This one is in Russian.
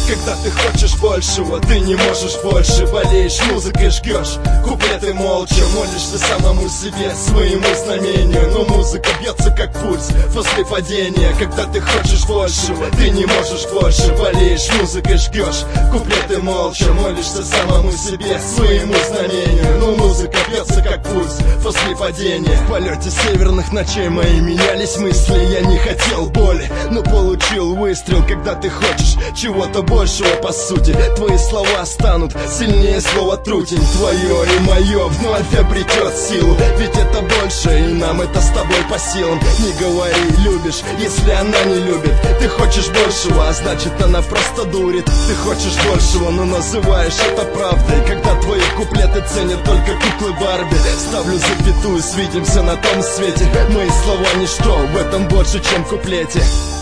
Когда ты хочешь большего, ты не можешь больше. Болеешь музыкой, жгешь куплеты молча. Молишься самому себе, своему знамению. Но музыка бьется как пульс после падения. Когда ты хочешь большего, ты не можешь больше. Болеешь музыкой, жгешь куплеты молча. Молишься самому себе, своему знамению. Но музыка бьется как пульс после падения. В полете северных ночей мои менялись мысли. Я не хотел боли, но получил выстрел. Когда ты хочешь чего-то большего, по сути, твои слова станут сильнее слова трутень. Твое и мое вновь обретет силу, ведь это больше, и нам это с тобой по силам. Не говори любишь, если она не любит. Ты хочешь большего, а значит она просто дурит. Ты хочешь большего, но называешь это правдой. Когда твои куплеты ценят только куклы Барби. Ставлю запятую, свидимся на том свете. Мои слова ничто, в этом больше, чем куплете.